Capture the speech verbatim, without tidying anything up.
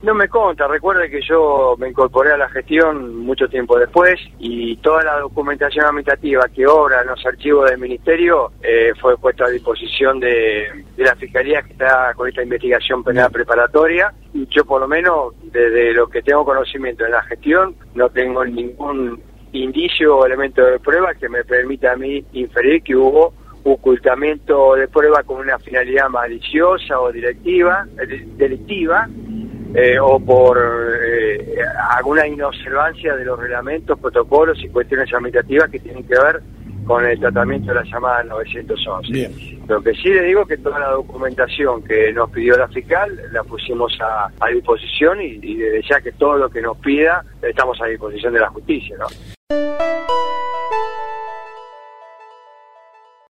No me consta, recuerde que yo me incorporé a la gestión mucho tiempo después y toda la documentación administrativa que obra en los archivos del Ministerio eh, fue puesta a disposición de, de la Fiscalía que está con esta investigación penal preparatoria. Y yo por lo menos, desde lo que tengo conocimiento en la gestión, no tengo ningún indicio o elemento de prueba que me permita a mí inferir que hubo ocultamiento de prueba con una finalidad maliciosa o directiva, delictiva, eh, o por eh, alguna inobservancia de los reglamentos, protocolos y cuestiones administrativas que tienen que ver con el tratamiento de la llamada novecientos once. Bien. Lo que sí le digo es que toda la documentación que nos pidió la fiscal la pusimos a, a disposición y, y desde ya que todo lo que nos pida estamos a disposición de la justicia, ¿no?